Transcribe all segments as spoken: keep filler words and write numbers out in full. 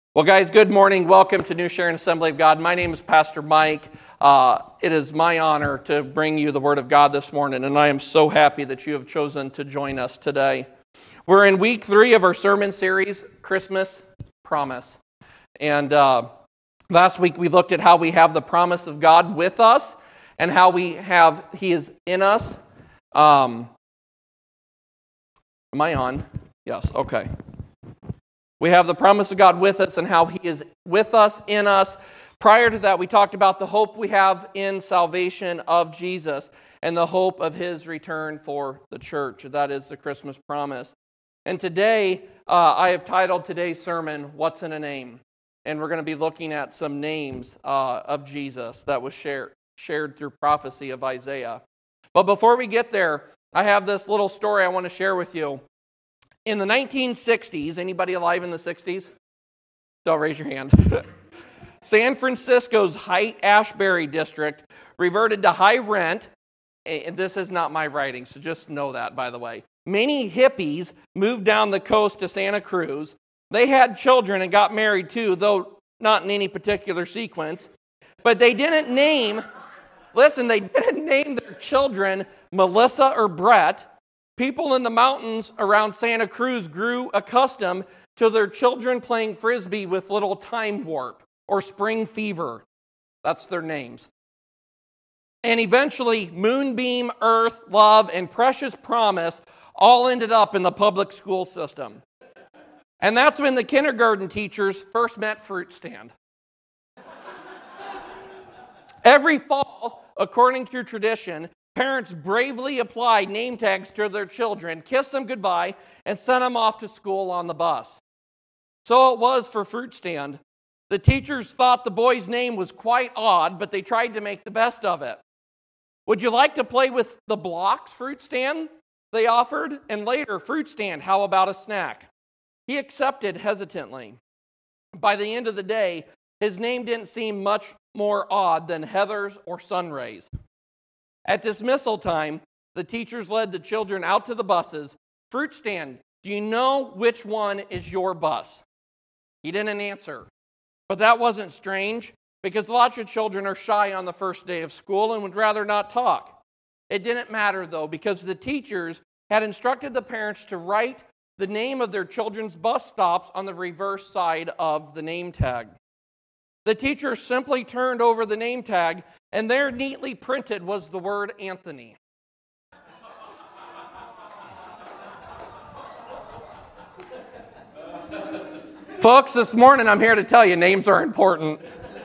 Well, guys, good morning. Welcome to New Sharon Assembly of God. My name is Pastor Mike. Uh, it is my honor to bring you the Word of God this morning, and I am so happy that you have chosen to join us today. We're in week three of our sermon series, Christmas Promise. And uh, last week we looked at how we have the promise of God with us and how we have He is in us. Um, am I on? Yes, okay. We have the promise of God with us and how He is with us, in us. Prior to that, we talked about the hope we have in salvation of Jesus and the hope of His return for the church. That is the Christmas promise. And today, uh, I have titled today's sermon, What's in a Name? And we're going to be looking at some names uh, of Jesus that was shared, shared through prophecy of Isaiah. But before we get there, I have this little story I want to share with you. In the nineteen sixties, anybody alive in the sixties? Don't raise your hand. San Francisco's Haight-Ashbury district reverted to high rent. And this is not my writing, so just know that, by the way. Many hippies moved down the coast to Santa Cruz. They had children and got married too, though not in any particular sequence. But they didn't name, listen, they didn't name their children Melissa or Brett. People in the mountains around Santa Cruz grew accustomed to their children playing frisbee with little time warp or spring fever. That's their names. And eventually, Moonbeam, Earth, Love, and Precious Promise all ended up in the public school system. And that's when the kindergarten teachers first met Fruit Stand. Every fall, according to tradition, parents bravely applied name tags to their children, kissed them goodbye, and sent them off to school on the bus. So it was for Fruit Stand. The teachers thought the boy's name was quite odd, but they tried to make the best of it. Would you like to play with the blocks, Fruit Stand? They offered. And later, Fruit Stand, how about a snack? He accepted hesitantly. By the end of the day, his name didn't seem much more odd than Heathers or Sunrays. At dismissal time, the teachers led the children out to the buses. Fruit Stand, do you know which one is your bus? He didn't answer. But that wasn't strange, because lots of children are shy on the first day of school and would rather not talk. It didn't matter, though, because the teachers had instructed the parents to write the name of their children's bus stops on the reverse side of the name tag. The teacher simply turned over the name tag, and there neatly printed was the word Anthony. Folks, this morning I'm here to tell you names are important.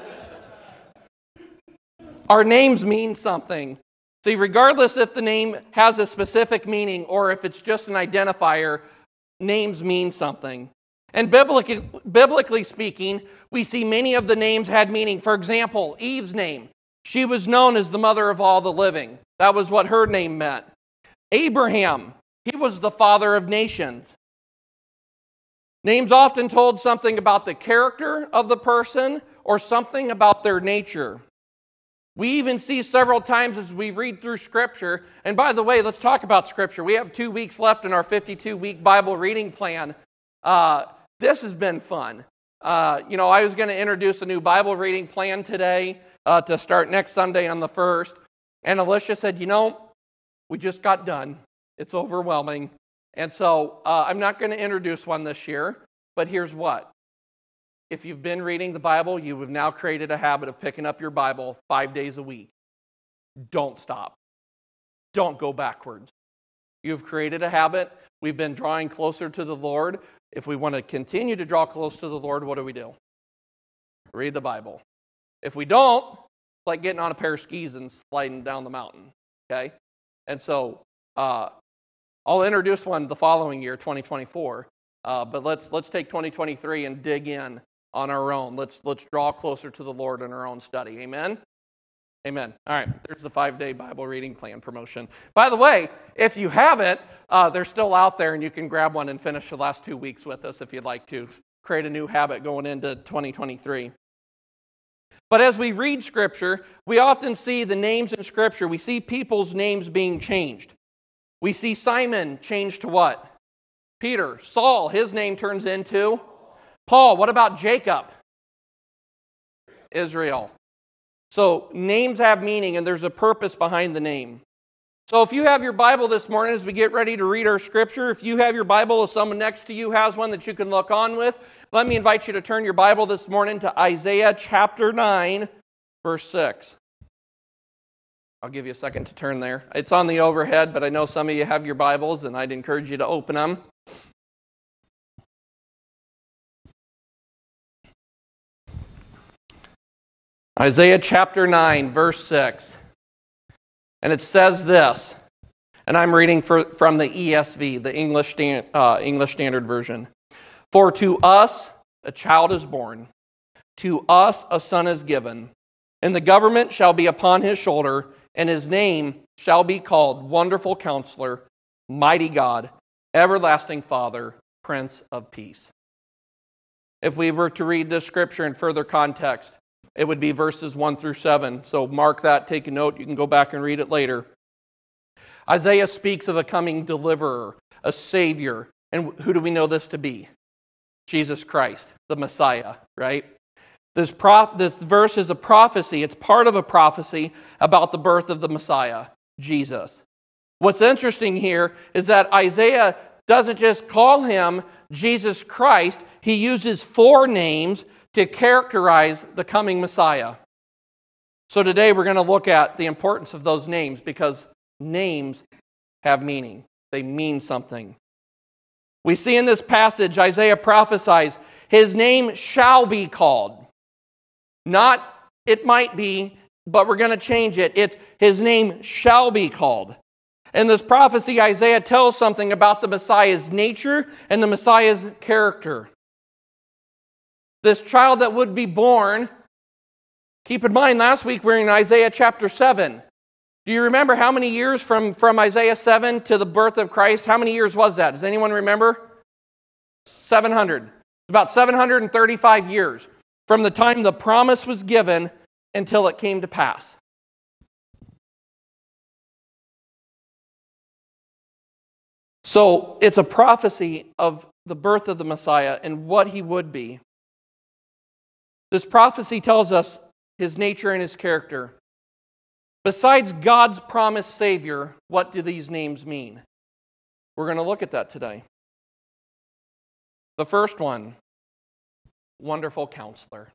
Our names mean something. See, regardless if the name has a specific meaning or if it's just an identifier, names mean something. And biblically, biblically speaking, we see many of the names had meaning. For example, Eve's name. She was known as the mother of all the living. That was what her name meant. Abraham, he was the father of nations. Names often told something about the character of the person or something about their nature. We even see several times as we read through Scripture, and by the way, let's talk about Scripture. We have two weeks left in our fifty-two week Bible reading plan. Uh, this has been fun. Uh, you know, I was going to introduce a new Bible reading plan today uh, to start next Sunday on the first, and Alicia said, you know, we just got done. It's overwhelming. And so uh, I'm not going to introduce one this year, but here's what. If you've been reading the Bible, you have now created a habit of picking up your Bible five days a week. Don't stop. Don't go backwards. You've created a habit. We've been drawing closer to the Lord. If we want to continue to draw close to the Lord, what do we do? Read the Bible. If we don't, it's like getting on a pair of skis and sliding down the mountain. Okay? And so uh, I'll introduce one the following year, twenty twenty-four. Uh, but let's let's take twenty twenty-three and dig in on our own. Let's let's draw closer to the Lord in our own study. Amen? Amen. All right, there's the five-day Bible reading plan promotion. By the way, if you haven't, uh, they're still out there, and you can grab one and finish the last two weeks with us if you'd like to. Create a new habit going into twenty twenty-three. But as we read Scripture, we often see the names in Scripture. We see people's names being changed. We see Simon changed to what? Peter. Saul, his name turns into Paul, what about Jacob? Israel. So names have meaning, and there's a purpose behind the name. So if you have your Bible this morning as we get ready to read our scripture, if you have your Bible or someone next to you has one that you can look on with, let me invite you to turn your Bible this morning to Isaiah chapter nine, verse six. I'll give you a second to turn there. It's on the overhead, but I know some of you have your Bibles, and I'd encourage you to open them. Isaiah chapter nine, verse six. And it says this, and I'm reading for, from the E S V, the English, Stan, uh, English Standard Version. For to us a child is born, to us a son is given, and the government shall be upon his shoulder, and his name shall be called Wonderful Counselor, Mighty God, Everlasting Father, Prince of Peace. If we were to read this scripture in further context, it would be verses one through seven. So mark that, take a note. You can go back and read it later. Isaiah speaks of a coming deliverer, a Savior. And who do we know this to be? Jesus Christ, the Messiah, right? This, prof- this verse is a prophecy. It's part of a prophecy about the birth of the Messiah, Jesus. What's interesting here is that Isaiah doesn't just call him Jesus Christ. He uses four names to characterize the coming Messiah. So today we're going to look at the importance of those names because names have meaning. They mean something. We see in this passage, Isaiah prophesies, his name shall be called. Not, it might be, but we're going to change it. It's, his name shall be called. In this prophecy, Isaiah tells something about the Messiah's nature and the Messiah's character. This child that would be born, keep in mind, last week we were in Isaiah chapter seven. Do you remember how many years from, from Isaiah seven to the birth of Christ? How many years was that? Does anyone remember? seven hundred. About seven hundred thirty-five years from the time the promise was given until it came to pass. So it's a prophecy of the birth of the Messiah and what he would be. This prophecy tells us his nature and his character. Besides God's promised Savior, what do these names mean? We're going to look at that today. The first one, Wonderful Counselor.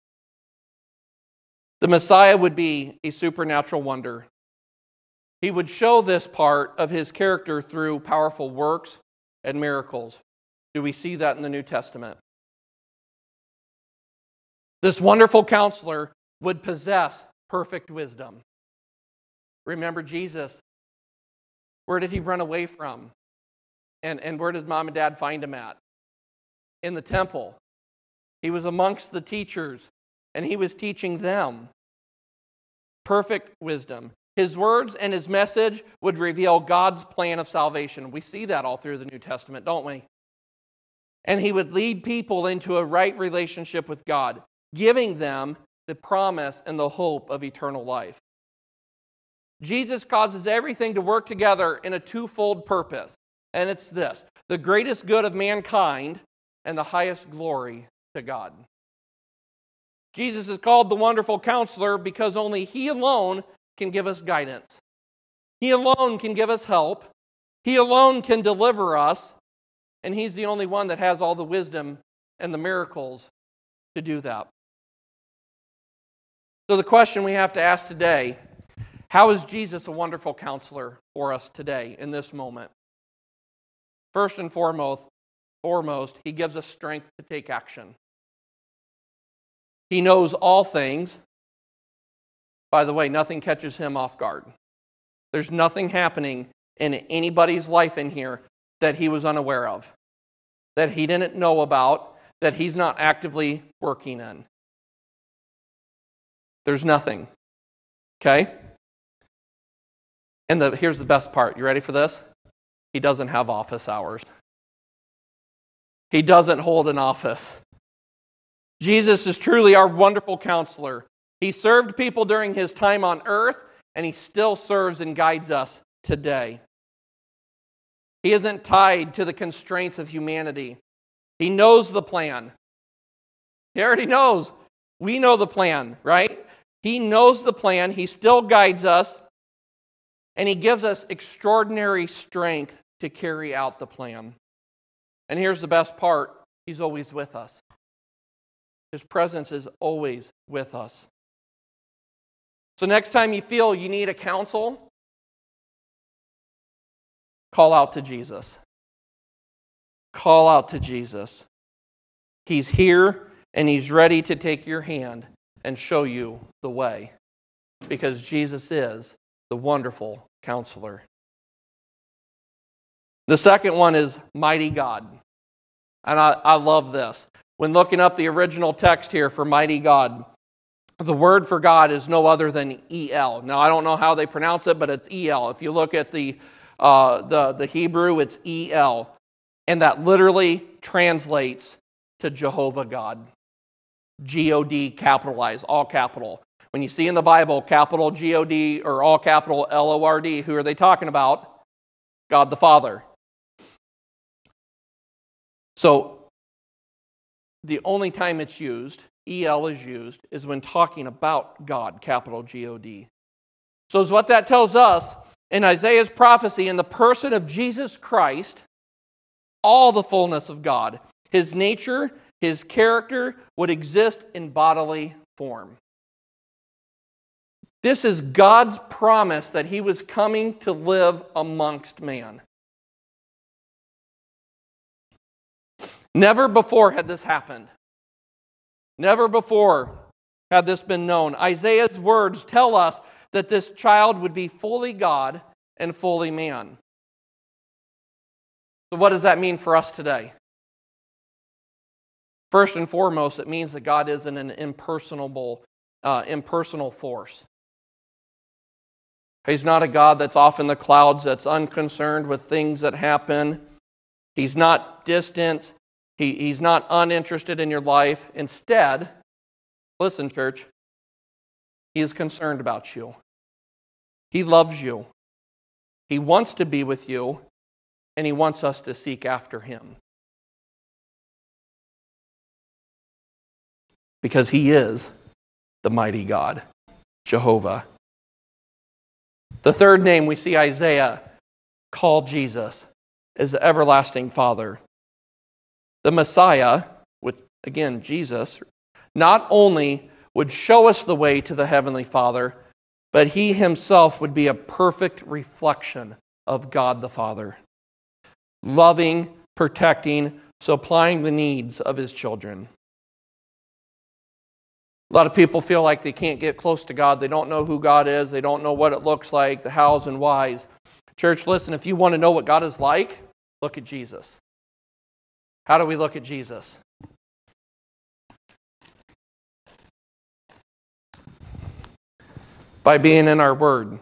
The Messiah would be a supernatural wonder. He would show this part of his character through powerful works and miracles. Do we see that in the New Testament? This wonderful counselor would possess perfect wisdom. Remember Jesus. Where did he run away from? And, and where did mom and dad find him at? In the temple. He was amongst the teachers, and he was teaching them perfect wisdom. His words and his message would reveal God's plan of salvation. We see that all through the New Testament, don't we? And he would lead people into a right relationship with God, giving them the promise and the hope of eternal life. Jesus causes everything to work together in a twofold purpose, and it's this: the greatest good of mankind and the highest glory to God. Jesus is called the Wonderful Counselor because only He alone can give us guidance. He alone can give us help. He alone can deliver us, and He's the only one that has all the wisdom and the miracles to do that. So the question we have to ask today: how is Jesus a wonderful counselor for us today in this moment? First and foremost, foremost, He gives us strength to take action. He knows all things. By the way, nothing catches Him off guard. There's nothing happening in anybody's life in here that He was unaware of, that He didn't know about, that He's not actively working in. There's nothing. Okay? And the, here's the best part. You ready for this? He doesn't have office hours. He doesn't hold an office. Jesus is truly our wonderful counselor. He served people during His time on earth, and He still serves and guides us today. He isn't tied to the constraints of humanity. He knows the plan. He already knows. We know the plan, right? He knows the plan. He still guides us. And He gives us extraordinary strength to carry out the plan. And here's the best part. He's always with us. His presence is always with us. So next time you feel you need a counsel, call out to Jesus. Call out to Jesus. He's here and He's ready to take your hand and show you the way. Because Jesus is the wonderful Counselor. The second one is Mighty God. And I, I love this. When looking up the original text here for Mighty God, the word for God is no other than E L. Now, I don't know how they pronounce it, but it's E L. If you look at the, uh, the, the Hebrew, it's E L. And that literally translates to Jehovah God. G O D capitalized, all capital. When you see in the Bible capital G O D or all capital L O R D, who are they talking about? God the Father. So, the only time it's used, E L is used, is when talking about God, capital G O D. So, as what that tells us, in Isaiah's prophecy, in the person of Jesus Christ, all the fullness of God, His nature, His character, would exist in bodily form. This is God's promise that He was coming to live amongst man. Never before had this happened. Never before had this been known. Isaiah's words tell us that this child would be fully God and fully man. So what does that mean for us today? First and foremost, it means that God isn't an impersonable, uh, impersonal force. He's not a God that's off in the clouds, that's unconcerned with things that happen. He's not distant. He, he's not uninterested in your life. Instead, listen, church, He is concerned about you. He loves you. He wants to be with you, and He wants us to seek after Him. Because He is the mighty God, Jehovah. The third name we see Isaiah call Jesus is the everlasting Father. The Messiah, with again Jesus, not only would show us the way to the Heavenly Father, but He Himself would be a perfect reflection of God the Father. Loving, protecting, supplying the needs of His children. A lot of people feel like they can't get close to God. They don't know who God is. They don't know what it looks like, the hows and whys. Church, listen, if you want to know what God is like, look at Jesus. How do we look at Jesus? By being in our Word.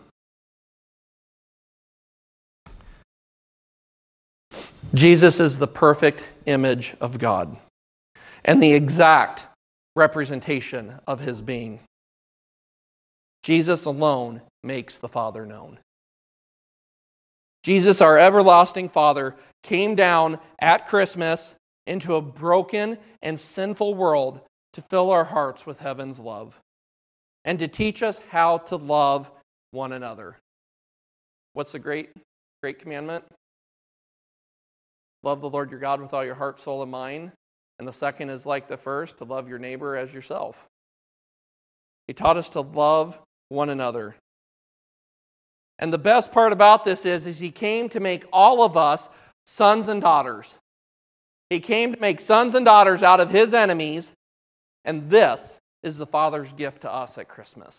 Jesus is the perfect image of God and the exact representation of His being. Jesus alone makes the Father known. Jesus, our everlasting Father, came down at Christmas into a broken and sinful world to fill our hearts with heaven's love and to teach us how to love one another. What's the great, great commandment? Love the Lord your God with all your heart, soul, and mind. And the second is like the first, to love your neighbor as yourself. He taught us to love one another. And the best part about this is, is He came to make all of us sons and daughters. He came to make sons and daughters out of His enemies, and this is the Father's gift to us at Christmas.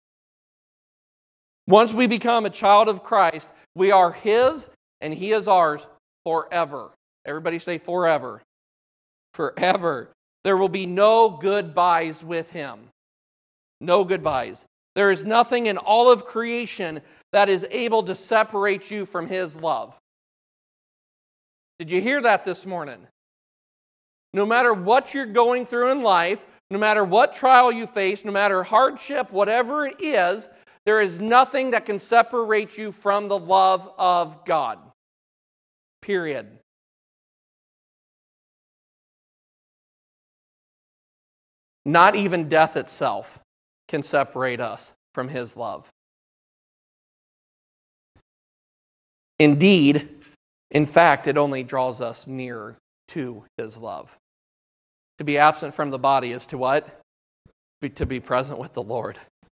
Once we become a child of Christ, we are His and He is ours forever. Everybody say forever. Forever. There will be no goodbyes with Him. No goodbyes. There is nothing in all of creation that is able to separate you from His love. Did you hear that this morning? No matter what you're going through in life, no matter what trial you face, no matter hardship, whatever it is, there is nothing that can separate you from the love of God. Period. Not even death itself can separate us from His love. Indeed, in fact, it only draws us nearer to His love. To be absent from the body is to what? Be, to be present with the Lord.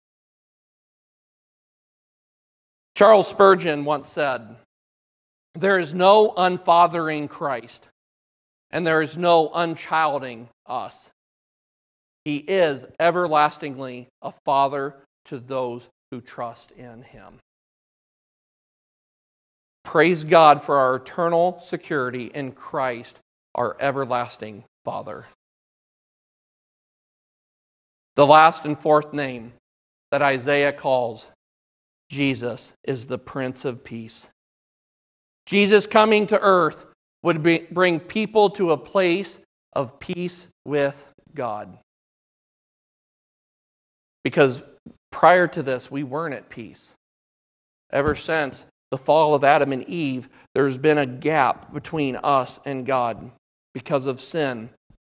Charles Spurgeon once said, "There is no unfathering Christ, and there is no unchilding us. He is everlastingly a Father to those who trust in Him." Praise God for our eternal security in Christ, our everlasting Father. The last and fourth name that Isaiah calls Jesus is the Prince of Peace. Jesus coming to earth would be, bring people to a place of peace with God. Because prior to this, we weren't at peace. Ever since the fall of Adam and Eve, there's been a gap between us and God because of sin.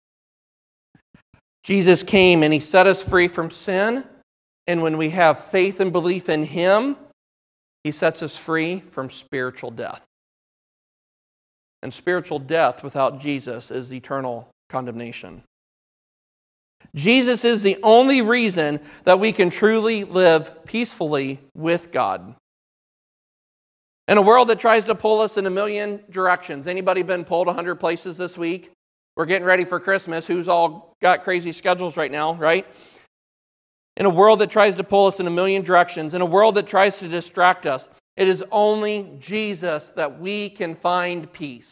Jesus came and He set us free from sin. And when we have faith and belief in Him, He sets us free from spiritual death. And spiritual death without Jesus is eternal condemnation. Jesus is the only reason that we can truly live peacefully with God. In a world that tries to pull us in a million directions. Anybody been pulled a hundred places this week? We're getting ready for Christmas. Who's all got crazy schedules right now, right? In a world that tries to pull us in a million directions, in a world that tries to distract us, it is only Jesus that we can find peace.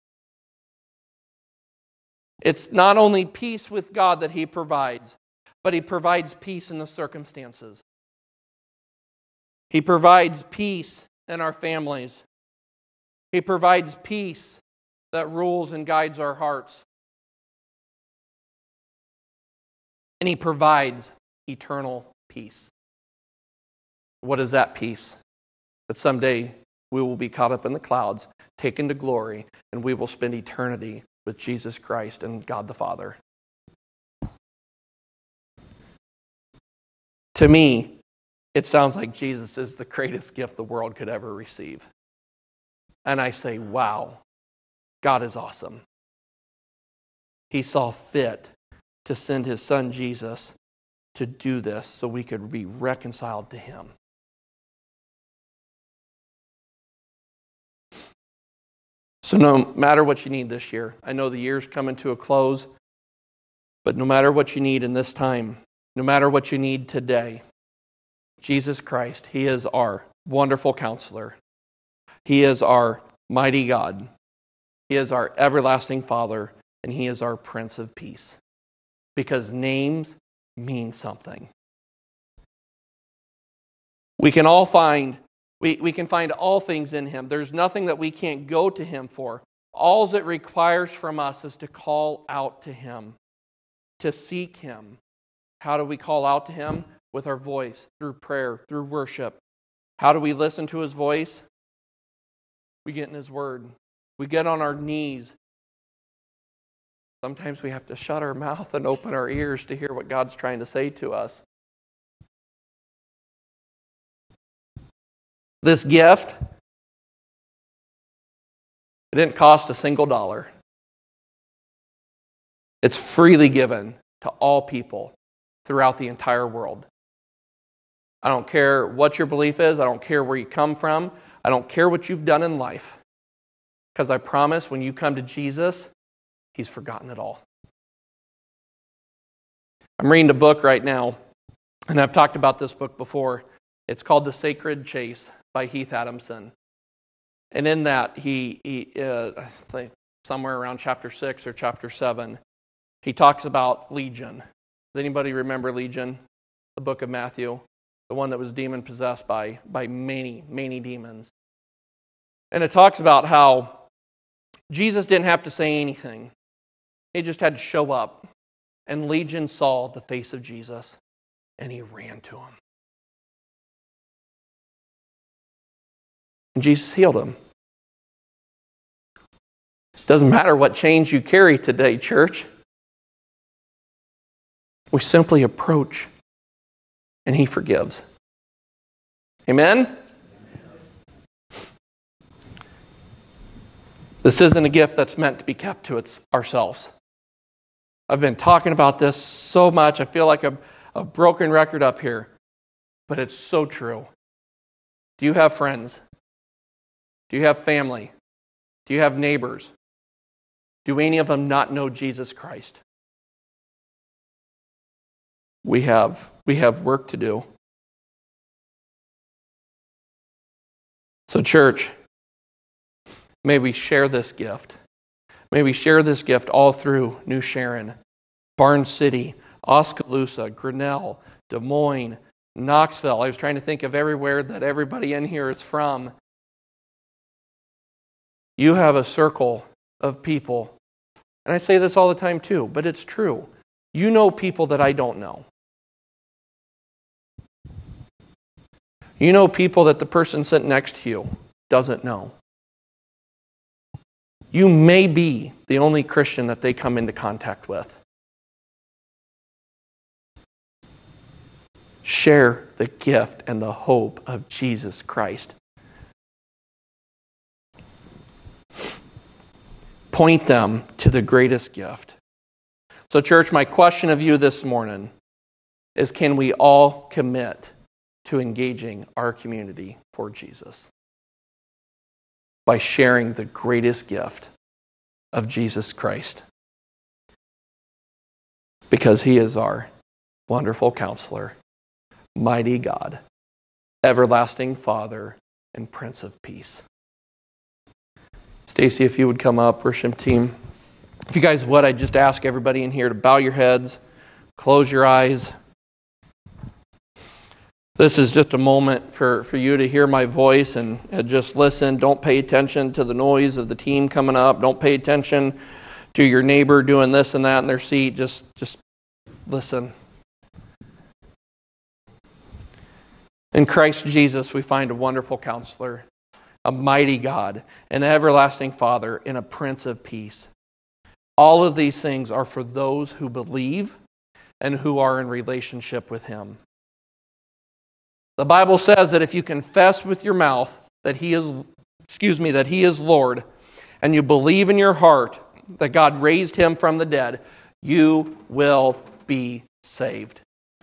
It's not only peace with God that He provides, but He provides peace in the circumstances. He provides peace in our families. He provides peace that rules and guides our hearts. And He provides eternal peace. What is that peace? That someday we will be caught up in the clouds, taken to glory, and we will spend eternity with Jesus Christ and God the Father. To me, it sounds like Jesus is the greatest gift the world could ever receive. And I say, wow, God is awesome. He saw fit to send His Son Jesus to do this so we could be reconciled to Him. So no matter what you need this year, I know the year's coming to a close, but no matter what you need in this time, no matter what you need today, Jesus Christ, He is our wonderful counselor. He is our mighty God. He is our everlasting Father, and He is our Prince of Peace. Because names mean something. We can all find We, we can find all things in Him. There's nothing that we can't go to Him for. All it requires from us is to call out to Him, to seek Him. How do we call out to Him? With our voice, through prayer, through worship. How do we listen to His voice? We get in His Word. We get on our knees. Sometimes we have to shut our mouth and open our ears to hear what God's trying to say to us. This gift, it didn't cost a single dollar. It's freely given to all people throughout the entire world. I don't care what your belief is. I don't care where you come from. I don't care what you've done in life. Because I promise when you come to Jesus, He's forgotten it all. I'm reading a book right now, and I've talked about this book before. It's called The Sacred Chase by Heath Adamson. And in that, he, he uh, I think somewhere around chapter six or chapter seven, he talks about Legion. Does anybody remember Legion? The book of Matthew? The one that was demon-possessed by, by many, many demons. And it talks about how Jesus didn't have to say anything. He just had to show up. And Legion saw the face of Jesus, and he ran to Him. And Jesus healed him. It doesn't matter what chains you carry today, church. We simply approach and He forgives. Amen? This isn't a gift that's meant to be kept to its, ourselves. I've been talking about this so much. I feel like I'm a broken record up here. But it's so true. Do you have friends? Do you have family? Do you have neighbors? Do any of them not know Jesus Christ? We have, we have work to do. So church, may we share this gift. May we share this gift all through New Sharon, Barnes City, Oskaloosa, Grinnell, Des Moines, Knoxville. I was trying to think of everywhere that everybody in here is from. You have a circle of people. And I say this all the time too, but it's true. You know people that I don't know. You know people that the person sitting next to you doesn't know. You may be the only Christian that they come into contact with. Share the gift and the hope of Jesus Christ. Point them to the greatest gift. So, church, my question of you this morning is, can we all commit to engaging our community for Jesus by sharing the greatest gift of Jesus Christ? Because He is our wonderful Counselor, mighty God, everlasting Father, and Prince of Peace. Stacy, if you would come up, worship team. If you guys would, I'd just ask everybody in here to bow your heads, close your eyes. This is just a moment for, for you to hear my voice and, and just listen. Don't pay attention to the noise of the team coming up. Don't pay attention to your neighbor doing this and that in their seat. Just, just listen. In Christ Jesus, we find a wonderful Counselor, a mighty God, an everlasting Father, and a Prince of Peace. All of these things are for those who believe and who are in relationship with Him. The Bible says that if you confess with your mouth that He is, excuse me, that He is Lord, and you believe in your heart that God raised Him from the dead, you will be saved.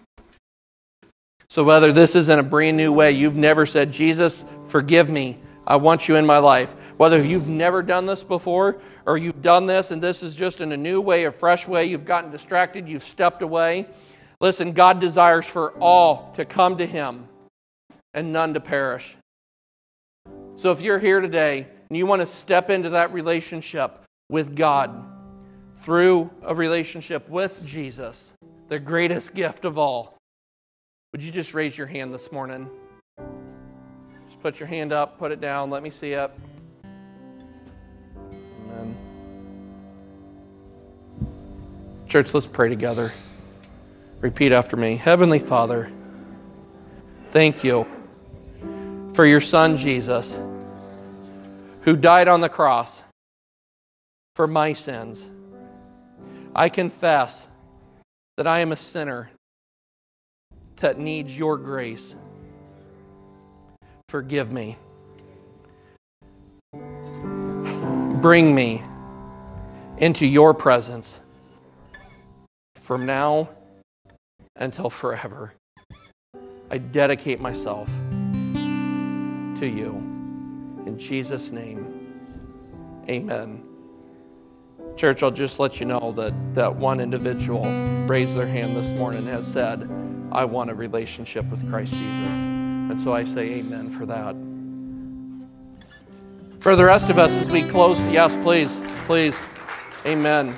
So whether this is in a brand new way, you've never said, Jesus, forgive me, I want you in my life. Whether you've never done this before, or you've done this and this is just in a new way, a fresh way, you've gotten distracted, you've stepped away. Listen, God desires for all to come to Him and none to perish. So if you're here today and you want to step into that relationship with God through a relationship with Jesus, the greatest gift of all, would you just raise your hand this morning? Just put your hand up, put it down, let me see it. Amen. Church, let's pray together. Repeat after me. Heavenly Father, thank you for your Son Jesus, who died on the cross for my sins. I confess that I am a sinner that needs your grace. Forgive me. Bring me into your presence from now until forever. I dedicate myself to you. In Jesus' name, amen. Church, I'll just let you know that that one individual raised their hand this morning has said, I want a relationship with Christ Jesus. And so I say amen for that. For the rest of us, as we close, yes, please, please. Amen.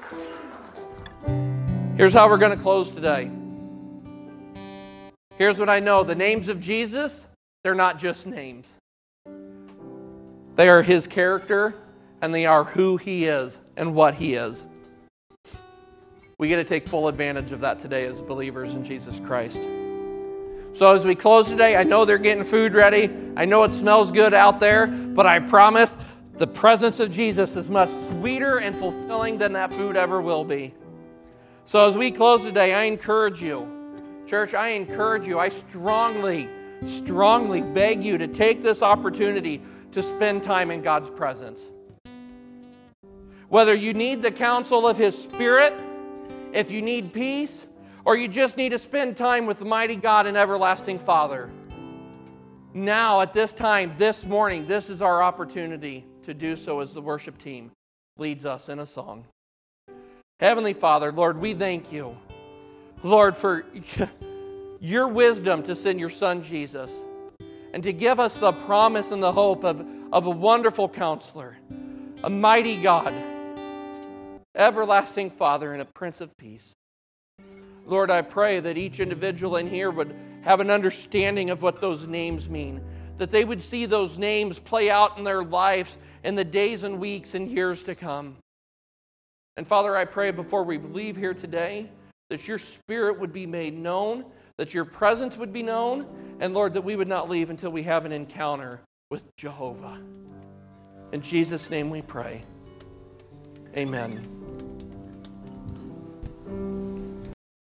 Here's how we're going to close today. Here's what I know. The names of Jesus, they're not just names. They are His character, and they are who He is and what He is. We get to take full advantage of that today as believers in Jesus Christ. So as we close today, I know they're getting food ready. I know it smells good out there, but I promise the presence of Jesus is much sweeter and fulfilling than that food ever will be. So as we close today, I encourage you, church, I encourage you, I strongly, strongly beg you to take this opportunity to spend time in God's presence. Whether you need the counsel of His Spirit, if you need peace, or you just need to spend time with the mighty God and everlasting Father. Now, at this time, this morning, this is our opportunity to do so as the worship team leads us in a song. Heavenly Father, Lord, we thank you, Lord, for your wisdom to send your Son Jesus and to give us the promise and the hope of, of a wonderful counselor, a mighty God, everlasting Father, and a Prince of Peace. Lord, I pray that each individual in here would have an understanding of what those names mean, that they would see those names play out in their lives in the days and weeks and years to come. And Father, I pray before we leave here today that your Spirit would be made known, that your presence would be known, and Lord, that we would not leave until we have an encounter with Jehovah. In Jesus' name we pray. Amen.